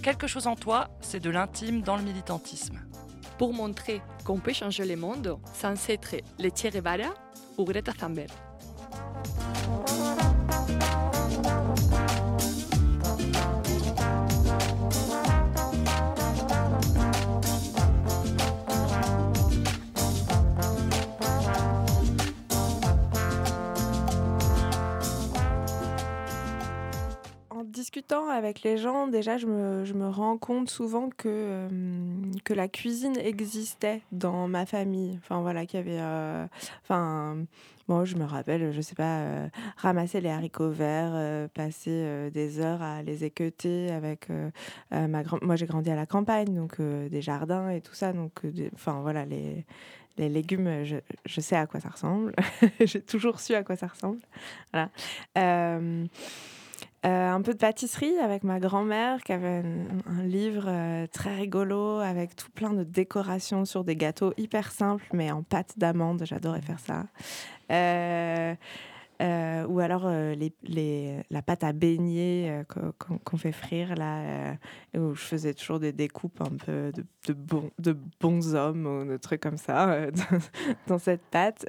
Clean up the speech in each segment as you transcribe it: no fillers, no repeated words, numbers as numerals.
quelque chose en toi, c'est de l'intime dans le militantisme. Pour montrer qu'on peut changer le monde sans être le Che Guevara ou Greta Thunberg. En discutant avec les gens, déjà, je me rends compte souvent que la cuisine existait dans ma famille. Enfin, voilà, qu'il y avait... bon, je me rappelle, je sais pas, ramasser les haricots verts, passer des heures à les équeuter avec Moi, j'ai grandi à la campagne, donc des jardins et tout ça. Donc, enfin, voilà, les légumes, je sais à quoi ça ressemble. J'ai toujours su à quoi ça ressemble. Voilà. Un peu de pâtisserie avec ma grand-mère qui avait un livre très rigolo avec tout plein de décorations sur des gâteaux hyper simples mais en pâte d'amande. J'adorais faire ça. Ou alors la pâte à beignets qu'on fait frire là, où je faisais toujours des découpes un peu de bons hommes ou de trucs comme ça dans cette pâte.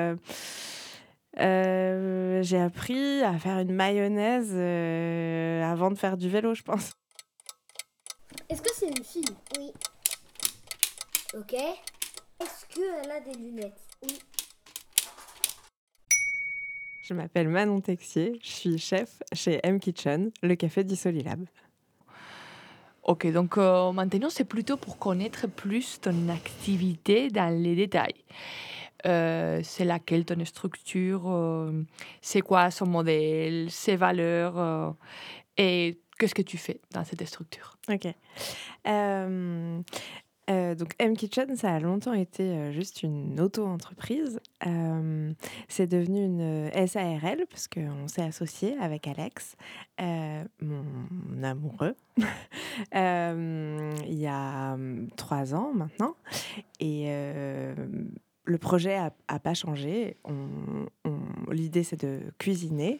J'ai appris à faire une mayonnaise avant de faire du vélo, je pense. Est-ce que c'est une fille? Oui. Ok. Est-ce qu'elle a des lunettes? Oui. Je m'appelle Manon Texier, je suis chef chez M Kitchen, le café du Solilab. Ok, donc maintenant c'est plutôt pour connaître plus ton activité dans les détails. C'est laquelle ton structure, c'est quoi son modèle, ses valeurs, et qu'est-ce que tu fais dans cette structure? Ok. Donc M Kitchen, ça a longtemps été juste une auto-entreprise. C'est devenu une SARL parce qu'on s'est associé avec Alex, mon amoureux, il y a 3 ans maintenant. Et le projet a pas changé. L'idée, c'est de cuisiner.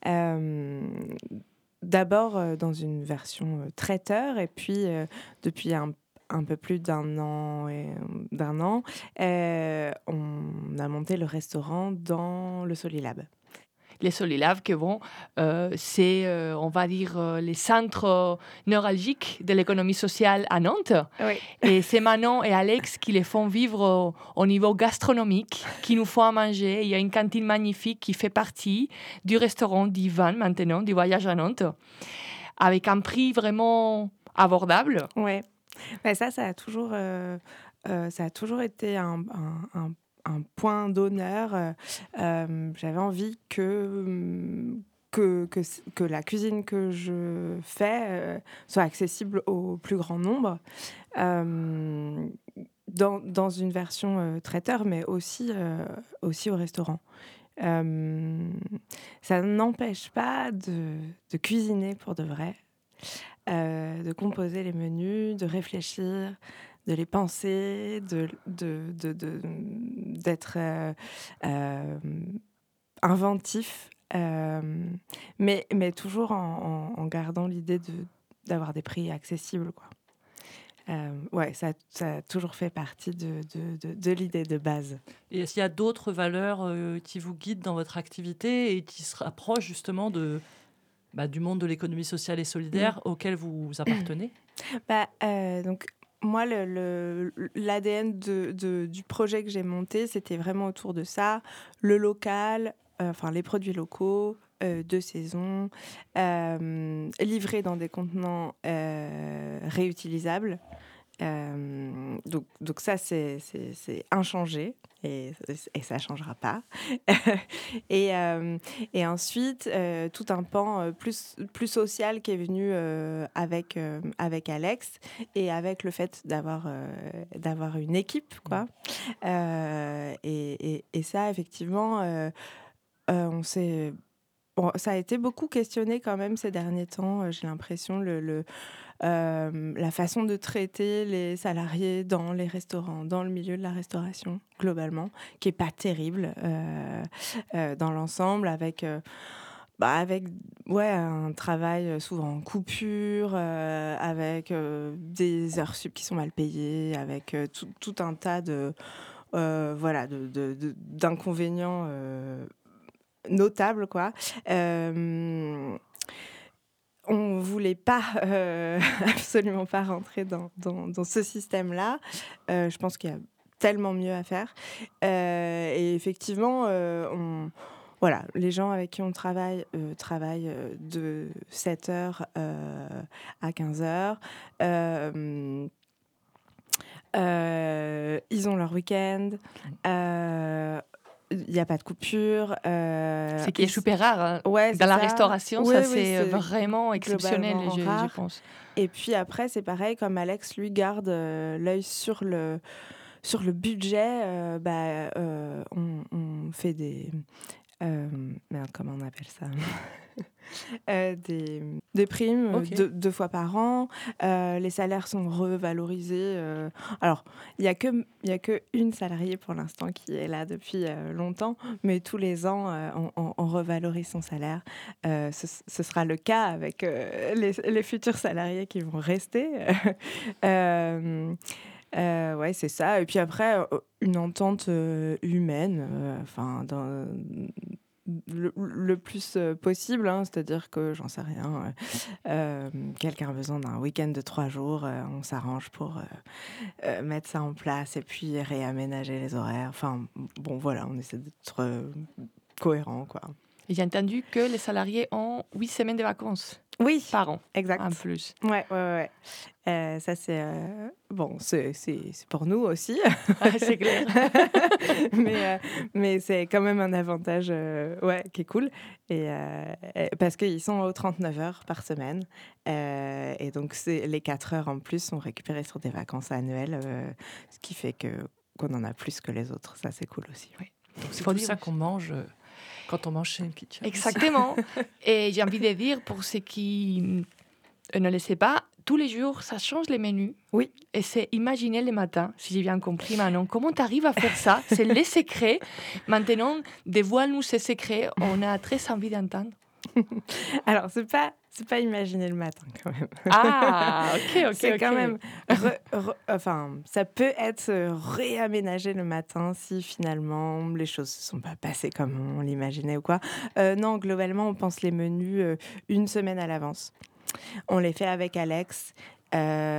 D'abord dans une version traiteur, et puis depuis un peu plus d'un an, on a monté le restaurant dans le Solilab. Les Solilab, que bon, c'est, on va dire, les centres névralgiques de l'économie sociale à Nantes. Oui. Et c'est Manon et Alex qui les font vivre au niveau gastronomique, qui nous font à manger. Il y a une cantine magnifique qui fait partie du restaurant d'Ivan maintenant, du voyage à Nantes, avec un prix vraiment abordable. Ouais. Mais ça a toujours été un point d'honneur. J'avais envie que la cuisine que je fais soit accessible au plus grand nombre, dans une version traiteur, mais aussi au restaurant. Ça n'empêche pas de cuisiner pour de vrai, de composer les menus, de réfléchir, de les penser, d'être inventif, mais toujours en gardant l'idée d'avoir des prix accessibles, quoi. Ouais, ça a toujours fait partie de l'idée de base. Et est-ce qu'il y a d'autres valeurs qui vous guident dans votre activité et qui se rapprochent justement du monde de l'économie sociale et solidaire auquel vous appartenez? Donc, moi, l'ADN du projet que j'ai monté, c'était vraiment autour de ça. Le local, les produits locaux, de saison, livrés dans des contenants réutilisables. Donc ça, c'est inchangé, et ça ne changera pas. Et ensuite, tout un pan plus social qui est venu avec Alex, et avec le fait d'avoir une équipe, quoi. Et ça, effectivement, on s'est... Bon, ça a été beaucoup questionné quand même ces derniers temps, j'ai l'impression, la façon de traiter les salariés dans les restaurants, dans le milieu de la restauration, globalement, qui n'est pas terrible dans l'ensemble, avec Avec un travail souvent en coupure, avec des heures sup qui sont mal payées, avec tout un tas d'inconvénients notables, quoi. On voulait pas, absolument pas rentrer dans ce système-là. Je pense qu'il y a tellement mieux à faire. Et effectivement, les gens avec qui on travaille travaillent de 7h à 15h. Ils ont leur week-end. Il n'y a pas de coupure. Ce qui est super rare. Hein. Ouais, dans la ça. restauration, Oui, ça oui, c'est vraiment exceptionnel, globalement rare. je pense. Et puis après, c'est pareil, comme Alex, lui, garde l'œil sur le budget. On fait des... comment on appelle ça des primes Ok. 2 fois par an. Les salaires sont revalorisés. Alors, il y a que une salariée pour l'instant qui est là depuis longtemps, mais tous les ans, on revalorise son salaire. Ce sera le cas avec les futurs salariés qui vont rester. C'est ça. Et puis après, une entente humaine, le plus possible, hein, c'est-à-dire que, j'en sais rien, quelqu'un a besoin d'un week-end de 3 jours, on s'arrange pour mettre ça en place et puis réaménager les horaires. Enfin, bon, voilà, on essaie d'être cohérent, quoi. Et j'ai entendu que les salariés ont 8 semaines de vacances Oui, par an, exact. en plus. Ouais. Ça, c'est c'est pour nous aussi. C'est clair. mais c'est quand même un avantage qui est cool. Parce qu'ils sont aux 39 heures par semaine. Et donc, les 4 heures en plus sont récupérées sur des vacances annuelles, ce qui fait qu'on en a plus que les autres. Ça, c'est cool aussi. Oui. Donc, c'est pour ça qu'on mange quand on mange chez une kitchen. Exactement. Et j'ai envie de dire, pour ceux qui ne le savent pas, tous les jours, ça change les menus. Oui. Et c'est imaginer le matin, si j'ai bien compris, Manon. Comment tu arrives à faire ça? C'est les secrets. Maintenant, dévoile-nous ces secrets. On a très envie d'entendre. Alors, c'est pas imaginer le matin, quand même. Ah, ok. C'est quand même... ça peut être réaménagé le matin si, finalement, les choses ne se sont pas passées comme on l'imaginait ou quoi. Non, globalement, on pense les menus une semaine à l'avance. On les fait avec Alex. Il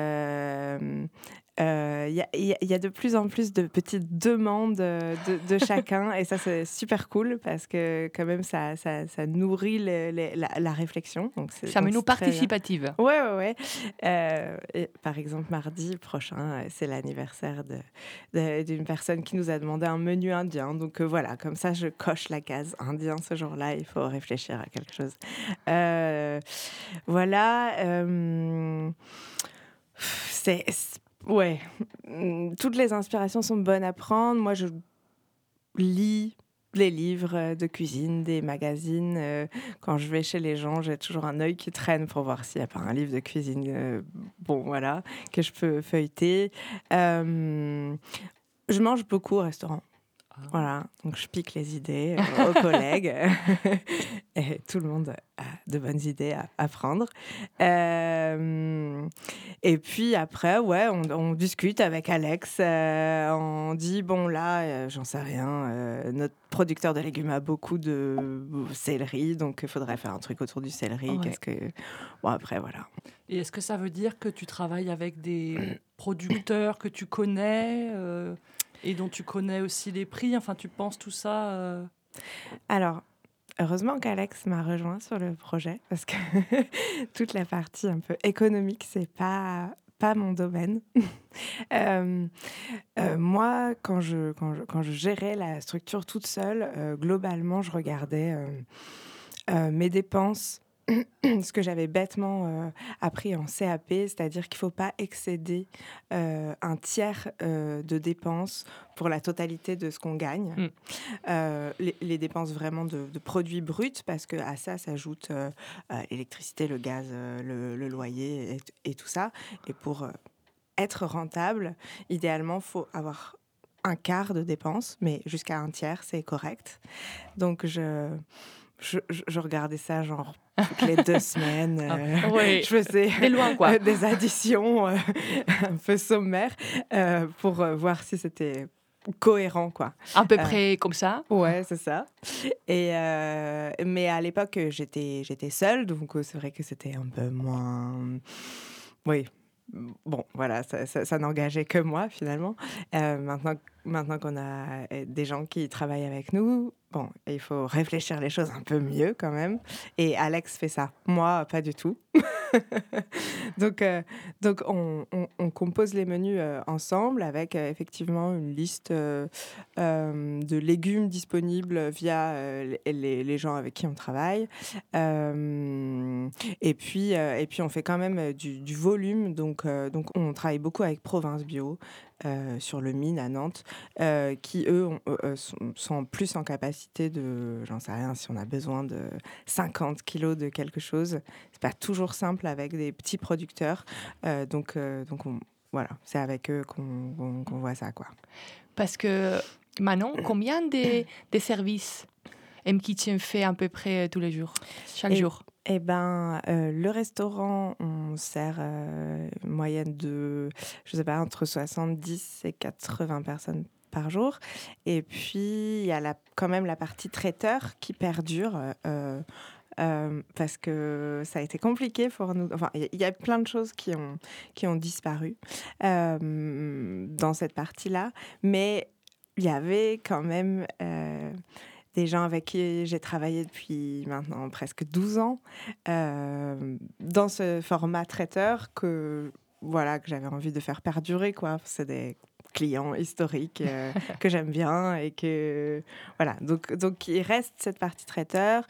y a de plus en plus de petites demandes de chacun et ça c'est super cool parce que quand même ça nourrit la réflexion. Donc ça met nous participative. Ouais. Et par exemple mardi prochain c'est l'anniversaire d'une personne qui nous a demandé un menu indien. Donc voilà, comme ça je coche la case indien ce jour-là. Il faut réfléchir à quelque chose. Ouais, toutes les inspirations sont bonnes à prendre. Moi, je lis les livres de cuisine, des magazines. Quand je vais chez les gens, j'ai toujours un œil qui traîne pour voir s'il n'y a pas un livre de cuisine, que je peux feuilleter. Je mange beaucoup au restaurant. Voilà, donc je pique les idées aux collègues et tout le monde a de bonnes idées à prendre. Et puis après, on discute avec Alex. On dit, bon là, j'en sais rien, notre producteur de légumes a beaucoup de céleri, donc il faudrait faire un truc autour du céleri. Ouais. Après, voilà. Et est-ce que ça veut dire que tu travailles avec des producteurs que tu connais et dont tu connais aussi les prix? Enfin, tu penses tout ça Alors, heureusement qu'Alex m'a rejoint sur le projet, parce que toute la partie un peu économique, c'est pas mon domaine. Moi, quand je gérais la structure toute seule, globalement, je regardais mes dépenses, ce que j'avais bêtement appris en CAP, c'est-à-dire qu'il ne faut pas excéder un tiers de dépenses pour la totalité de ce qu'on gagne. Les dépenses vraiment de produits bruts, parce qu'à ça s'ajoute l'électricité, le gaz, le loyer et tout ça. Et pour être rentable, idéalement, il faut avoir un quart de dépenses, mais jusqu'à un tiers, c'est correct. Donc, je je regardais ça genre toutes les 2 semaines. Oui. Je faisais De loin, quoi. des additions un peu sommaires pour voir si c'était cohérent, quoi. À peu près comme ça. Ouais, c'est ça. Mais à l'époque, j'étais seule, donc c'est vrai que c'était un peu moins... Oui. Bon, voilà, ça n'engageait que moi, finalement. Maintenant qu'on a des gens qui travaillent avec nous, bon, il faut réfléchir les choses un peu mieux quand même. Et Alex fait ça. Moi, pas du tout. Donc on compose les menus ensemble avec effectivement une liste de légumes disponibles via les gens avec qui on travaille. Et puis on fait quand même du volume. Donc on travaille beaucoup avec Province Bio sur le Mine à Nantes, qui eux sont plus en capacité de, j'en sais rien, si on a besoin de 50 kilos de quelque chose, c'est pas toujours simple avec des petits producteurs. Donc voilà, c'est avec eux qu'on voit ça, quoi. Parce que, Manon, combien de services M-Kitchen fait à peu près tous les jours, chaque jour? Eh ben, le restaurant, on sert une moyenne de, je sais pas, entre 70 et 80 personnes par jour. Et puis, il y a quand même la partie traiteur qui perdure. Parce que ça a été compliqué pour nous. Enfin, il y a plein de choses qui ont disparu dans cette partie-là, mais il y avait quand même des gens avec qui j'ai travaillé depuis maintenant presque 12 ans dans ce format traiteur que j'avais envie de faire perdurer, quoi. C'est des clients historiques que j'aime bien et que voilà, donc il reste cette partie traiteur.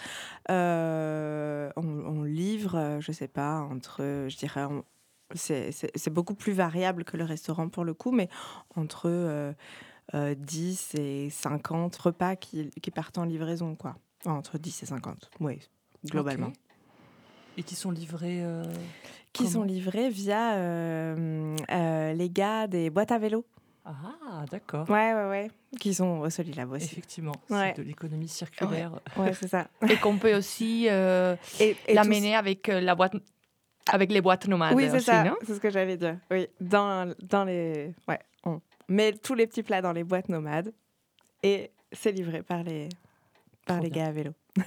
On livre, je sais pas, entre, je dirais, c'est beaucoup plus variable que le restaurant pour le coup, mais entre 10 et 50 repas qui partent en livraison, quoi. Entre 10 et 50, oui, globalement. Okay. Et qui sont livrés qui sont livrés via les gars des boîtes à vélo. Ah, d'accord. Ouais. Qui sont au Solilab aussi. Effectivement, ouais. C'est de l'économie circulaire. Ouais, c'est ça. Et qu'on peut aussi et l'amener avec la boîte, avec les boîtes nomades. Oui, c'est aussi, ça. Non, c'est ce que j'allais dire. Oui, dans les... Ouais, on met tous les petits plats dans les boîtes nomades et c'est livré par les gars à vélo.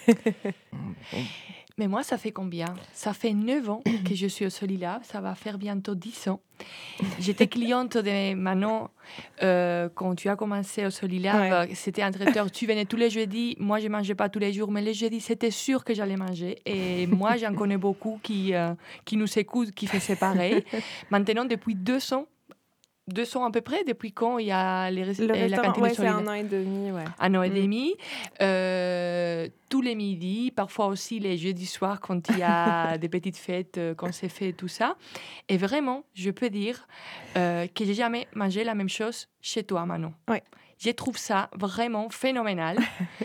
Mais moi, ça fait combien? Ça fait 9 ans que je suis au Solilab. Ça va faire bientôt 10 ans. J'étais cliente de Manon quand tu as commencé au Solilab. Ouais. C'était un traiteur. Tu venais tous les jeudis. Moi, je ne mangeais pas tous les jours. Mais les jeudis, c'était sûr que j'allais manger. Et moi, j'en connais beaucoup qui nous écoutent, qui faisaient pareil. Maintenant, depuis 200 à peu près, depuis quand il y a la cantine ouais, de Solilab? C'est 1 an et demi, ouais. 1 an et demi. Tous les midis, parfois aussi les jeudis soirs quand il y a des petites fêtes, quand c'est fait, tout ça. Et vraiment, je peux dire que j'ai jamais mangé la même chose chez toi, Manon. Ouais. Je trouve ça vraiment phénoménal.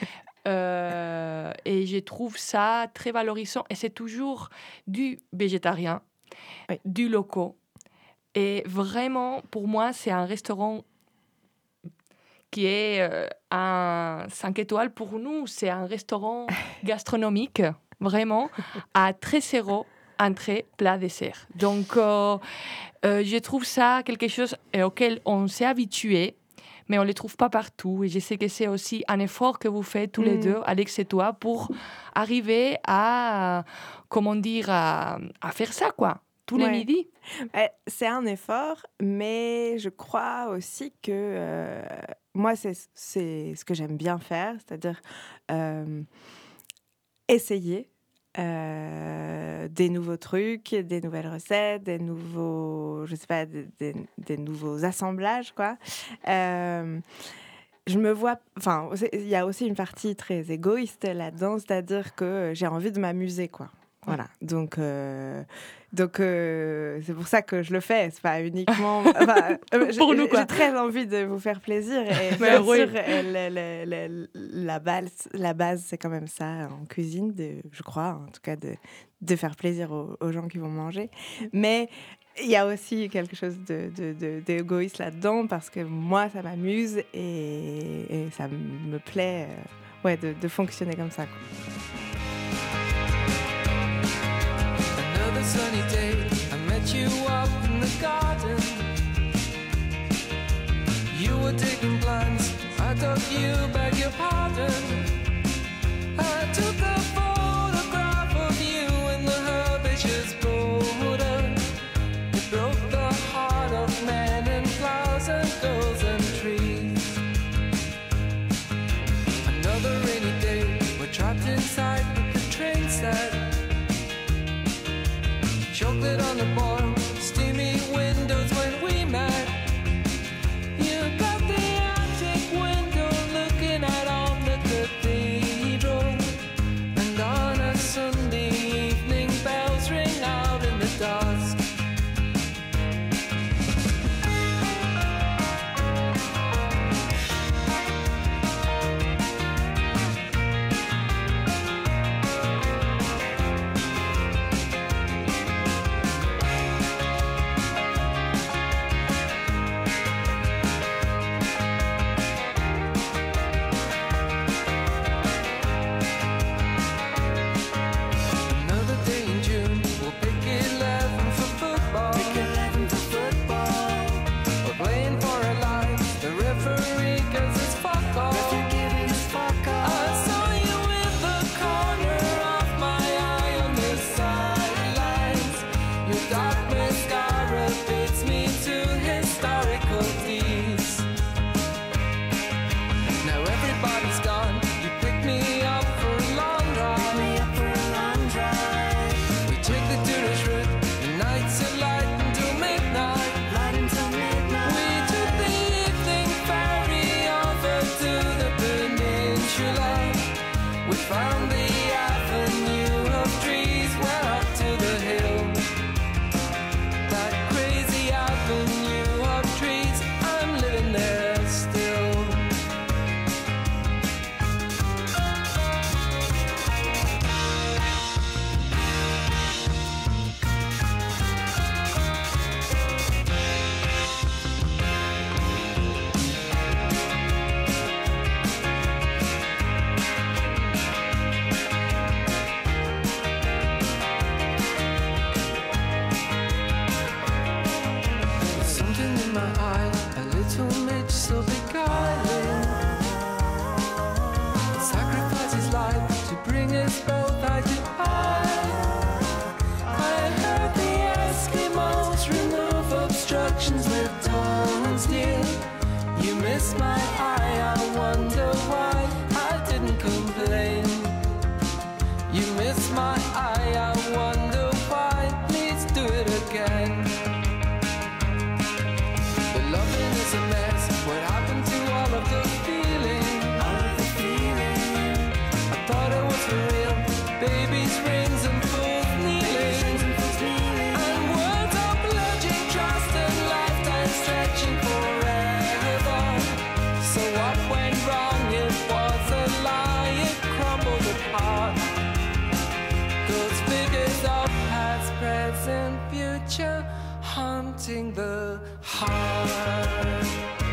Et je trouve ça très valorisant. Et c'est toujours du végétarien, du local. Et vraiment, pour moi, c'est un restaurant qui est un 5 étoiles pour nous. C'est un restaurant gastronomique, vraiment, à 13 €, entrée, plat, dessert. Donc, je trouve ça quelque chose auquel on s'est habitué, mais on ne les trouve pas partout. Et je sais que c'est aussi un effort que vous faites tous les deux, Alex et toi, pour arriver à, comment dire, à faire ça, quoi. Tous les midis. C'est un effort, mais je crois aussi que moi, c'est ce que j'aime bien faire, c'est-à-dire essayer des nouveaux trucs, des nouvelles recettes, des nouveaux, je sais pas, des nouveaux assemblages, quoi. Je me vois, enfin, il y a aussi une partie très égoïste là-dedans, c'est-à-dire que j'ai envie de m'amuser, quoi. Voilà, donc c'est pour ça que je le fais, c'est pas uniquement... pour nous, quoi. J'ai très envie de vous faire plaisir et bien sûr, la base, c'est quand même ça en cuisine, je crois, en tout cas, de faire plaisir aux gens qui vont manger. Mais il y a aussi quelque chose d'égoïste là-dedans parce que moi, ça m'amuse et ça me plaît de fonctionner comme ça, quoi. sunny day, I met you up in the garden. You were digging plants, I dug you, beg your pardon. I took a photograph of you in the herbaceous border. It broke the heart of men and flowers and girls and trees. Another rainy day, we're trapped inside with the train set. Chocolate on the boil, steamy windows when we met. You got the attic window looking out on the cathedral. And on a Sunday evening, bells ring out in the dusk. Another day in June, we'll pick 11 for football. We're playing for our lives. The referee gives us fuck all. I saw you in the corner of my eye on the sidelines. Your dark mascara fits me to historical deeds. Now everybody's gone. You pick me up for a long drive. We take the Durish route. The nights are light until midnight. We took the evening ferry over to the peninsula. We found the avenue of trees. We're up to the hill. That crazy avenue of trees. I'm living there still. With something in my eye, a little midge so beguiling. Sacrifice his life to bring us both eye to eye. I heard the Eskimos remove obstructions with tongue and steel. You missed my eye, I wonder why I didn't complain. You missed my eye, I wonder why. Please do it again. The loving is a mess. What happened to all of the feeling? I thought it was for real. Babies, rings, and fools kneeling. And words are pledging trust and lifetime stretching forever. So what went wrong? It was a lie. It crumbled apart. Goes figures of past, present, future, haunting the heart.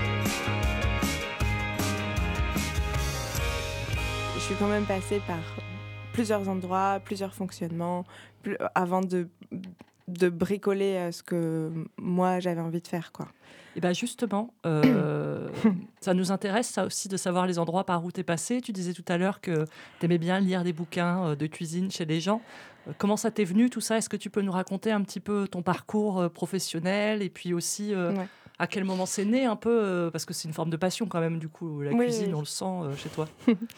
Je suis quand même passée par plusieurs endroits, plusieurs fonctionnements, avant de bricoler ce que moi j'avais envie de faire, quoi. Et bien justement, ça nous intéresse ça aussi de savoir les endroits par où tu es passé. Tu disais tout à l'heure que tu aimais bien lire des bouquins de cuisine chez les gens. Comment ça t'est venu tout ça? Est-ce que tu peux nous raconter un petit peu ton parcours professionnel et puis aussi Ouais. à quel moment c'est né un peu parce que c'est une forme de passion quand même du coup, la Oui, cuisine, oui. on le sent chez toi.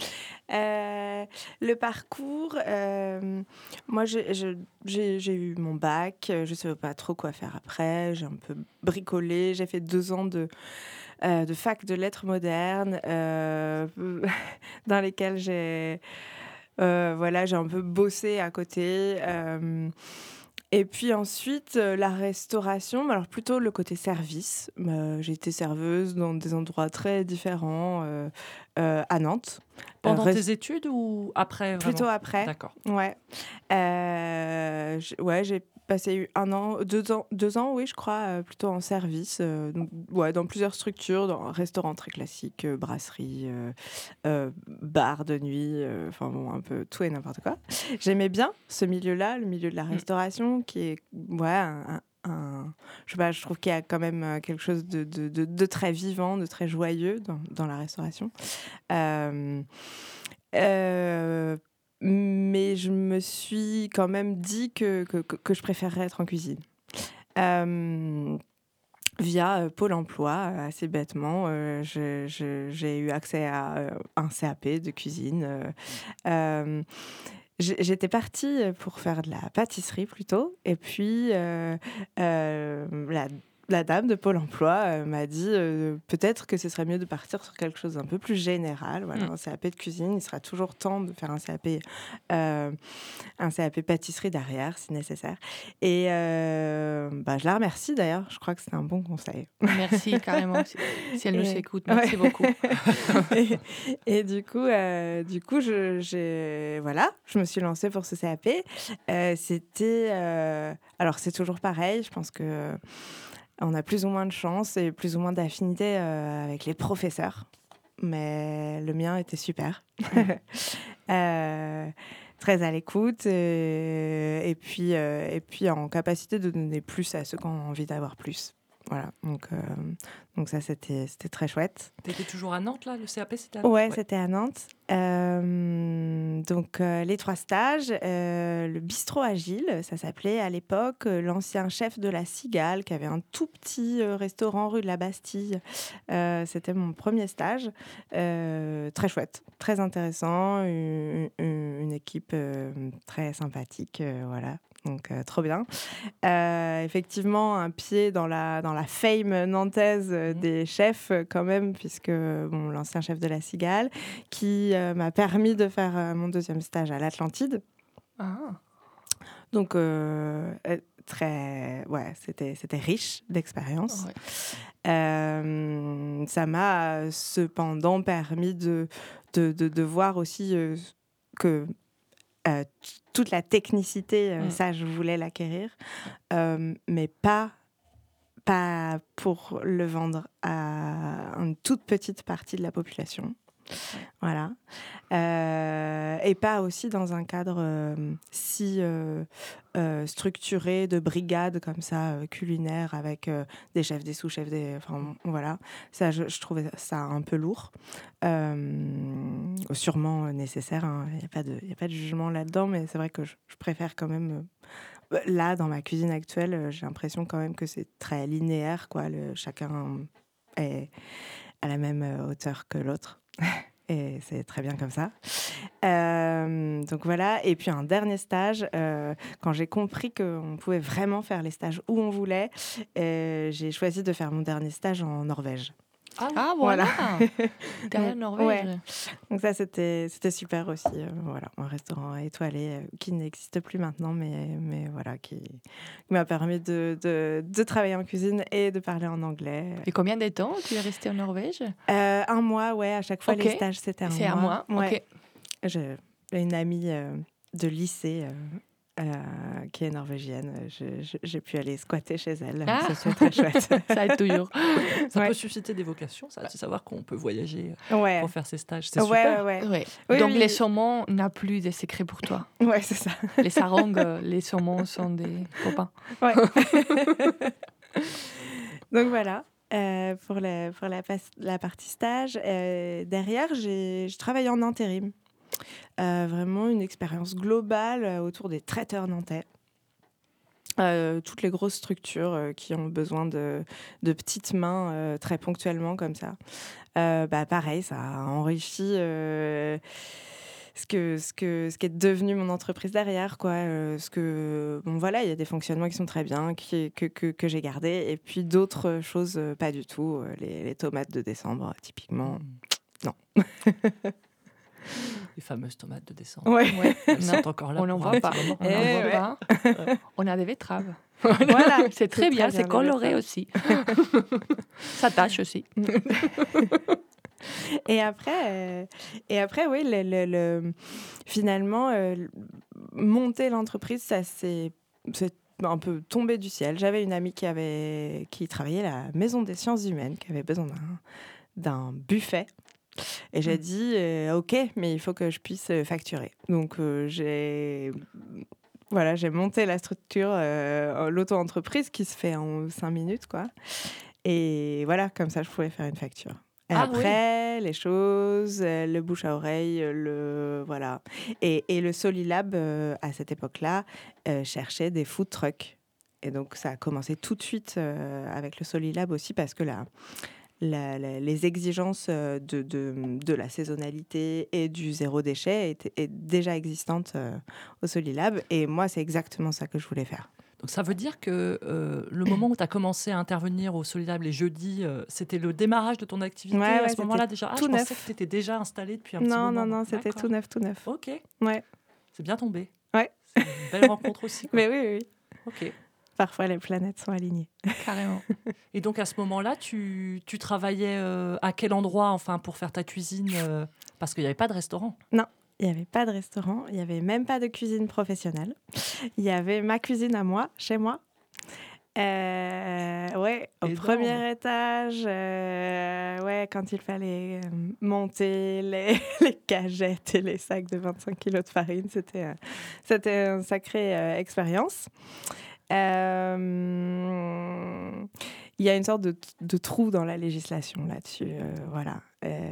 Le parcours, moi j'ai eu mon bac, je ne savais pas trop quoi faire après, j'ai un peu bricolé, j'ai fait 2 ans de fac de lettres modernes dans lesquelles j'ai un peu bossé à côté. Et puis ensuite, la restauration, alors plutôt le côté service. J'ai été serveuse dans des endroits très différents à Nantes. Pendant tes études ou après vraiment? Plutôt après. D'accord. Ouais. J'ai passé 2 ans, oui, je crois, plutôt en service, dans plusieurs structures, dans un restaurant très classique, brasserie, bar de nuit, un peu tout et n'importe quoi. J'aimais bien ce milieu-là, le milieu de la restauration, qui est je sais pas, je trouve qu'il y a quand même quelque chose de très vivant, de très joyeux dans la restauration. Mais je me suis quand même dit que je préférerais être en cuisine. Via Pôle emploi, assez bêtement, j'ai eu accès à un CAP de cuisine. J'étais partie pour faire de la pâtisserie plutôt, et puis la dame de Pôle emploi m'a dit peut-être que ce serait mieux de partir sur quelque chose d'un peu plus général. Voilà, un CAP de cuisine, il sera toujours temps de faire un CAP pâtisserie derrière si nécessaire. Et je la remercie d'ailleurs, je crois que c'était un bon conseil. Merci, carrément. Si elle nous écoute, merci beaucoup. et du coup, je me suis lancée pour ce CAP. Alors, c'est toujours pareil, je pense que on a plus ou moins de chance et plus ou moins d'affinité avec les professeurs. Mais le mien était super. Très à l'écoute et puis en capacité de donner plus à ceux qui ont envie d'avoir plus. Voilà, donc ça, c'était très chouette. T'étais toujours à Nantes, là? Le CAP, c'était à Nantes? Ouais, c'était à Nantes. Donc, les 3 stages. Le bistrot agile, ça s'appelait à l'époque. L'ancien chef de la Cigale, qui avait un tout petit restaurant rue de la Bastille. C'était mon premier stage. Très chouette, très intéressant. Une équipe très sympathique, voilà. Donc, trop bien. Effectivement, un pied dans la fame nantaise des chefs, quand même, puisque l'ancien chef de la Cigale, qui m'a permis de faire mon 2e stage à l'Atlantide. Ah. Donc, c'était riche d'expérience. Ouais. Ça m'a cependant permis de voir aussi que toute la technicité, ça, je voulais l'acquérir, mais pas pour le vendre à une toute petite partie de la population. Voilà. Et pas aussi dans un cadre si structuré de brigade comme ça, culinaire, avec des chefs, des sous-chefs, voilà. Ça, je trouvais ça un peu lourd. Sûrement nécessaire, hein. Il n'y a pas de jugement là-dedans, mais c'est vrai que je préfère quand même... Là, dans ma cuisine actuelle, j'ai l'impression quand même que c'est très linéaire, quoi. Chacun est à la même hauteur que l'autre. Et c'est très bien comme ça. Donc voilà. Et puis un dernier stage, quand j'ai compris qu'on pouvait vraiment faire les stages où on voulait, j'ai choisi de faire mon dernier stage en Norvège. Ah, voilà. Derrière Norvège. Ouais. Donc ça, c'était super aussi. Voilà, un restaurant étoilé qui n'existe plus maintenant, mais voilà, qui m'a permis de travailler en cuisine et de parler en anglais. Et combien de temps tu es restée en Norvège? 1 mois, ouais. À chaque fois, les stages, c'était 1 mois. C'est 1 mois, ouais. ok. J'ai une amie de lycée qui est norvégienne. J'ai pu aller squatter chez elle. Ah. Ça, c'est très chouette. Ça aide toujours. Ça peut susciter des vocations, ça, de savoir qu'on peut voyager Ouais. pour faire ses stages. C'est super. Ouais. Ouais. Oui, Donc oui. les saumons n'a plus de secrets pour toi. Ouais, c'est ça. Les sarongs, les saumons sont des copains. Ouais. Donc voilà, pour la partie stage. Derrière, j'ai travaillé en intérim. Vraiment une expérience globale autour des traiteurs nantais. Toutes les grosses structures qui ont besoin de petites mains très ponctuellement comme ça. Pareil, ça a enrichi ce qui est devenu mon entreprise derrière, quoi. Voilà, il y a des fonctionnements qui sont très bien, que j'ai gardés, et puis d'autres choses pas du tout. Les tomates de décembre, typiquement, non. Les fameuses tomates de décembre. Ouais. Elles Non, sont encore là. on n'en pour un voit petit pas. moment. On n'en voit pas. On a des betteraves. Voilà, C'est très bien, c'est les coloré betteraves. aussi. Ça tâche aussi. Et après, oui, finalement, monter l'entreprise, ça c'est un peu tombé du ciel. J'avais une amie qui travaillait à la Maison des Sciences Humaines, qui avait besoin d'un buffet. Et j'ai dit, OK, mais il faut que je puisse facturer. Donc, j'ai monté la structure, l'auto-entreprise qui se fait en 5 minutes, quoi. Et voilà, comme ça, je pouvais faire une facture. Et après, les choses, le bouche à oreille, voilà. Et le Solilab, à cette époque-là, cherchait des food trucks. Et donc, ça a commencé tout de suite avec le Solilab aussi, parce que les exigences de la saisonnalité et du zéro déchet étaient déjà existantes au Solilab. Et moi, c'est exactement ça que je voulais faire. Donc ça veut dire que le moment où tu as commencé à intervenir au Solilab les jeudis, c'était le démarrage de ton activité à ce moment-là déjà. Tout je neuf. pensais que tu étais déjà installée depuis un petit moment. Non, c'était D'accord. tout neuf. Ok, Ouais. c'est bien tombé. Ouais. C'est une belle rencontre aussi, quoi. Mais oui. Ok. Parfois, les planètes sont alignées. Carrément. Et donc à ce moment-là, tu travaillais à quel endroit, enfin, pour faire ta cuisine parce qu'il n'y avait pas de restaurant. Il n'y avait pas de restaurant, il n'y avait même pas de cuisine professionnelle. Il y avait ma cuisine à moi, chez moi. Au Énorme. premier étage, quand il fallait monter les cagettes et les sacs de 25 kilos de farine, c'était une sacrée expérience. Il y a une sorte de trou dans la législation là-dessus. Voilà.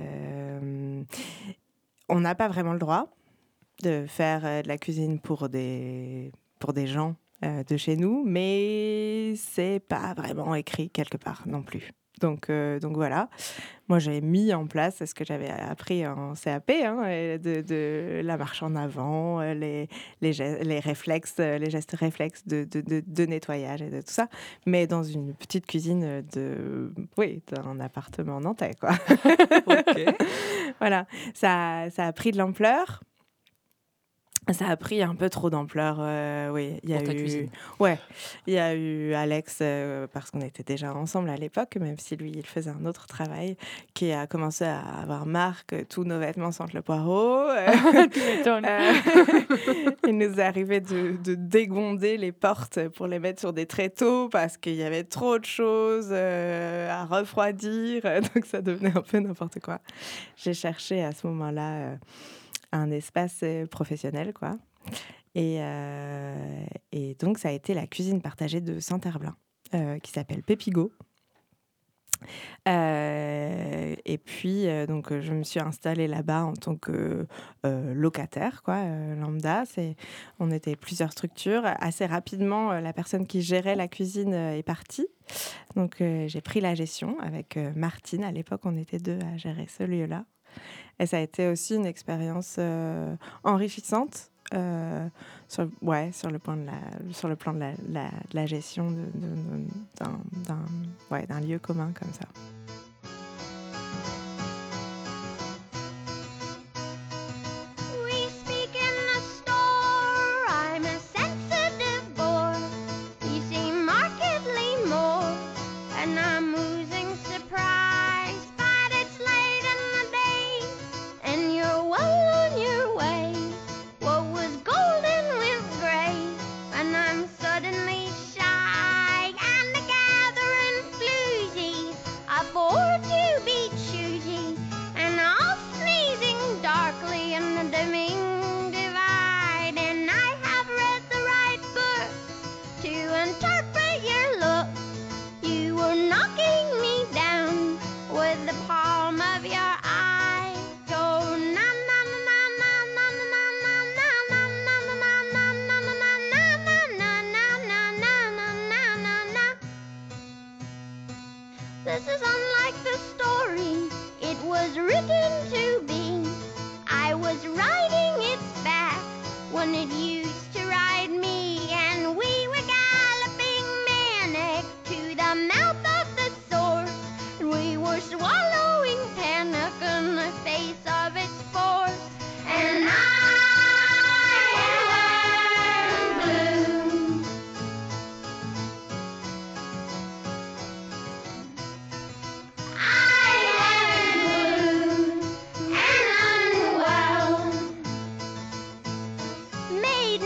On n'a pas vraiment le droit de faire de la cuisine pour des gens de chez nous, mais c'est pas vraiment écrit quelque part non plus. Donc voilà, moi j'ai mis en place ce que j'avais appris en CAP, de la marche en avant, les réflexes, les gestes réflexes de nettoyage et de tout ça, mais dans une petite cuisine d'un appartement nantais, quoi. Ok. Voilà, ça a pris de l'ampleur. Ça a pris un peu trop d'ampleur, oui. Il y a Pour ta cuisine. Ouais, il y a eu Alex, parce qu'on était déjà ensemble à l'époque, même si lui, il faisait un autre travail, qui a commencé à avoir marre que tous nos vêtements sentent le poireau. Tu m'étonnes. Il nous est arrivé de dégonder les portes pour les mettre sur des tréteaux parce qu'il y avait trop de choses à refroidir, donc ça devenait un peu n'importe quoi. J'ai cherché à ce moment-là un espace professionnel, quoi. Et donc, ça a été la cuisine partagée de Saint-Herblain, qui s'appelle Pépigo. Et puis, donc, je me suis installée là-bas en tant que locataire, quoi, lambda. On était plusieurs structures. Assez rapidement, la personne qui gérait la cuisine est partie. Donc, j'ai pris la gestion avec Martine. À l'époque, on était deux à gérer ce lieu-là. Et ça a été aussi une expérience enrichissante sur le plan de la gestion d'un lieu commun comme ça. We speak in the store. I'm a sensitive boy. You seem markedly more, and I'm losing surprise. But it's late in the day, and you're well on your way. What was golden went gray, and I'm suddenly shy. And the gathering floozy, afford to be choosy, and off sneezing darkly in the dimming divide. And I have read the right book to interpret your look. You were knocking me down with the palm of your eye. Oh, na na na na na na na na na na na na na na na na. This is unlike the story it was written to be. I was riding its back when it used to ride me, and we were galloping manic to the mouth of the source, and we were swallowing panic in the face of its force. And I am blue. I am blue and unwell. Made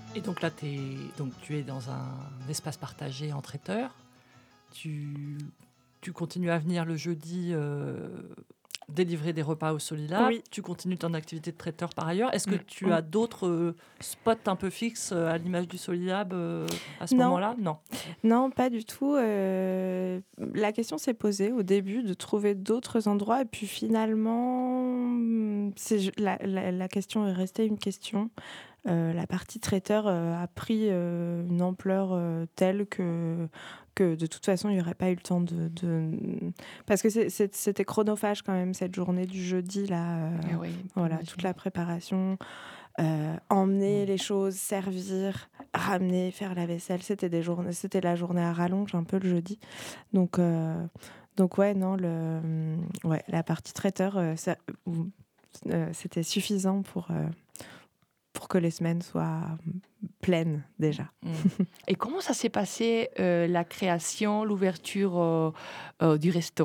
Et donc là, tu es dans un espace partagé en traiteur. Tu continues à venir le jeudi délivrer des repas au Solilab. Oui. Tu continues ton activité de traiteur par ailleurs. Est-ce que tu Mm. as d'autres spots un peu fixes à l'image du Solilab à ce Non. moment-là? Non. Non, pas du tout. La question s'est posée au début de trouver d'autres endroits. Et puis finalement, la question est restée une question. La partie traiteur a pris une ampleur telle que de toute façon, il n'y aurait pas eu le temps Parce que c'était chronophage quand même, cette journée du jeudi, là. Oui, Voilà, j'imagine. toute la préparation. Emmener les choses, servir, ramener, faire la vaisselle. C'était la journée à rallonge un peu le jeudi. Donc ouais, non, la partie traiteur, c'était suffisant pour que les semaines soient pleines déjà. Et comment ça s'est passé, la création, l'ouverture du resto?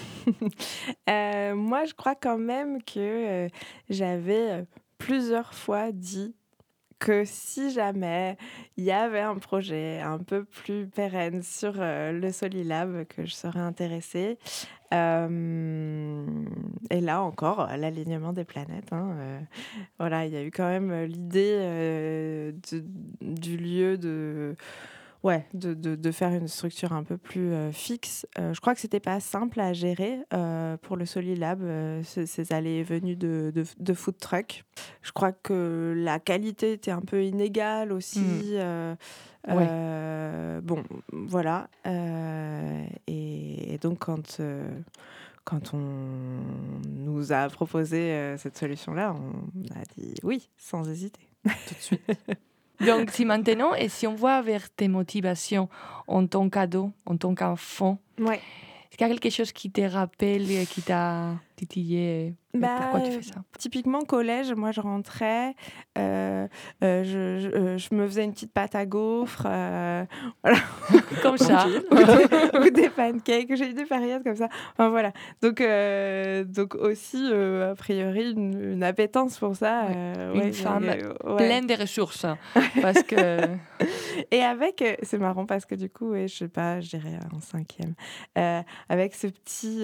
Moi, je crois quand même que j'avais plusieurs fois dit que si jamais il y avait un projet un peu plus pérenne sur le Solilab, que je serais intéressée. Et là encore, l'alignement des planètes. Voilà, il y a eu quand même l'idée du lieu de faire une structure un peu plus fixe. Je crois que c'était pas simple à gérer pour le Solilab, ces allées et venues de food truck. Je crois que la qualité était un peu inégale aussi. Bon, voilà. Et donc, quand on nous a proposé cette solution-là, on a dit oui, sans hésiter. Tout de suite. Donc, si maintenant, et si on voit vers tes motivations en tant qu'ado, en tant qu'enfant, Ouais. est-ce qu'il y a quelque chose qui te rappelle et qui t'a titillé? Pourquoi tu fais ça? Typiquement, collège, moi, je rentrais, je me faisais une petite pâte à gaufres, voilà. Comme ça. ou des pancakes. J'ai eu des périodes comme ça. Enfin, voilà. Donc aussi, a priori, une appétence pour ça. Une femme pleine de ressources. Parce que... Et avec, c'est marrant parce que du coup, je sais pas, je dirais en 5e, avec ce petit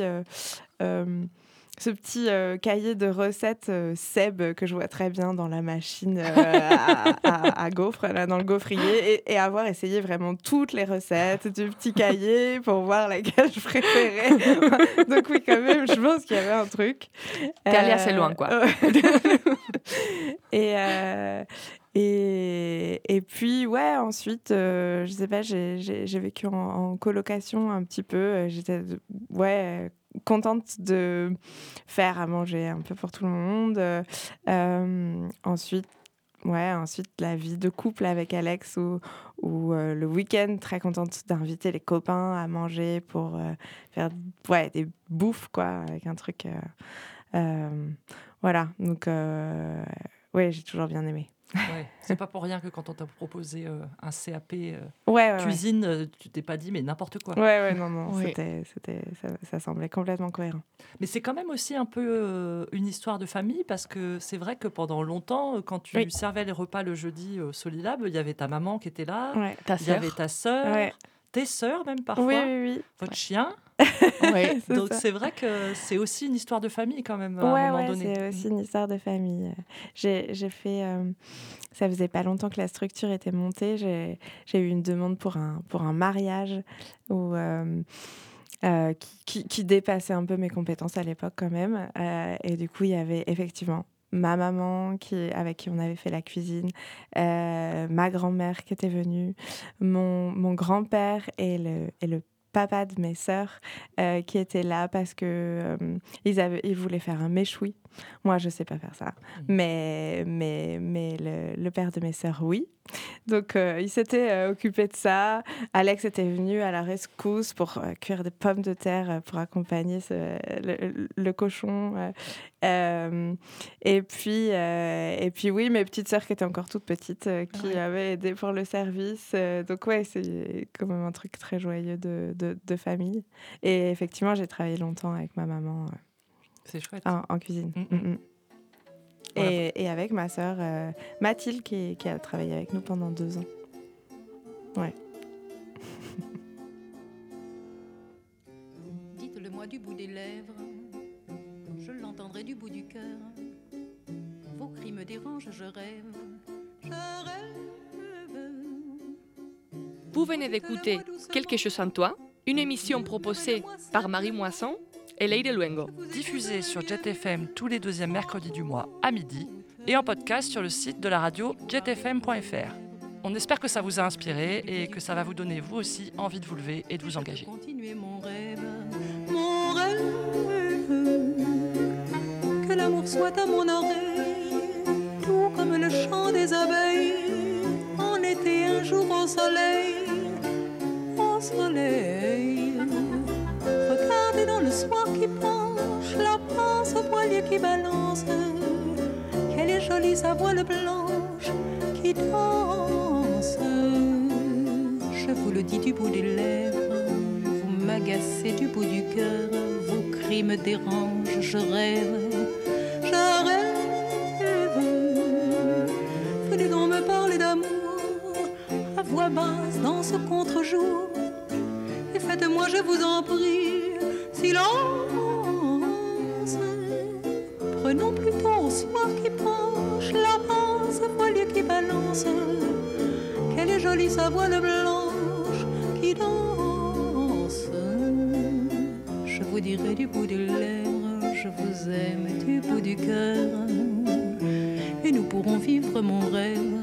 cahier de recettes Seb que je vois très bien dans la machine à gaufres, là, dans le gaufrier, et avoir essayé vraiment toutes les recettes du petit cahier pour voir laquelle je préférais. Donc oui, quand même, je pense qu'il y avait un truc. T'es allée assez loin, quoi. Et puis, ouais, ensuite, je sais pas, j'ai vécu en colocation un petit peu. J'étais, contente de faire à manger un peu pour tout le monde. Ensuite, la vie de couple avec Alex ou le week-end, très contente d'inviter les copains à manger pour faire des bouffes, quoi, avec un truc. Voilà, donc, j'ai toujours bien aimé. Ouais. C'est pas pour rien que quand on t'a proposé un CAP cuisine, tu t'es pas dit mais n'importe quoi. Non, Oui. ça semblait complètement cohérent. Mais c'est quand même aussi un peu une histoire de famille parce que c'est vrai que pendant longtemps, quand tu servais les repas le jeudi au Solilab, il y avait ta maman qui était là, Ta il y sœur. avait ta sœur, tes sœurs même parfois, Oui. votre chien. Oui. Donc ça. c'est vrai que c'est aussi une histoire de famille quand même à un moment donné. C'est aussi une histoire de famille. J'ai fait... ça faisait pas longtemps que la structure était montée. J'ai eu une demande pour un mariage qui dépassait un peu mes compétences à l'époque quand même. Et du coup, il y avait effectivement ma maman avec qui on avait fait la cuisine, ma grand-mère qui était venue, mon grand-père et le papa de mes sœurs qui étaient là parce que ils voulaient faire un méchoui. Moi, je sais pas faire ça, mais le père de mes sœurs, oui. Donc, il s'était occupé de ça. Alex était venu à la rescousse pour cuire des pommes de terre pour accompagner le cochon. Et puis, oui, mes petites sœurs qui étaient encore toutes petites, qui avaient aidé pour le service. Donc, ouais, c'est quand même un truc très joyeux de famille. Et effectivement, j'ai travaillé longtemps avec ma maman C'est chouette. en cuisine. Voilà. Et avec ma sœur Mathilde qui a travaillé avec nous pendant 2 ans. Ouais. Dites-le-moi du bout des lèvres, je l'entendrai du bout du cœur. Vos cris me dérangent, je rêve, je rêve. Vous venez d'écouter Quelque chose en toi, une émission proposée par Marie Moisson et Leire Luengo. Diffusé sur Jet FM tous les 2e mercredis du mois à midi et en podcast sur le site de la radio jetfm.fr. On espère que ça vous a inspiré et que ça va vous donner vous aussi envie de vous lever et de vous engager. Continuer mon rêve, que l'amour soit à mon oreille, tout comme le chant des abeilles, en été un jour au soleil, au soleil. Regardez dans le soir qui penche, la pince au poilier qui balance, quelle est jolie sa voile blanche qui danse. Je vous le dis du bout des lèvres, vous m'agacez du bout du cœur, vos cris me dérangent, je rêve, je rêve. Venez donc me parler d'amour à voix basse dans ce contre-jour, et faites-moi, je vous en prie, silence. Prenons plutôt au soir qui penche, la pince au poilier qui balance, quelle est jolie sa voile blanche qui danse. Je vous dirai du bout des lèvres, je vous aime du bout du cœur, et nous pourrons vivre mon rêve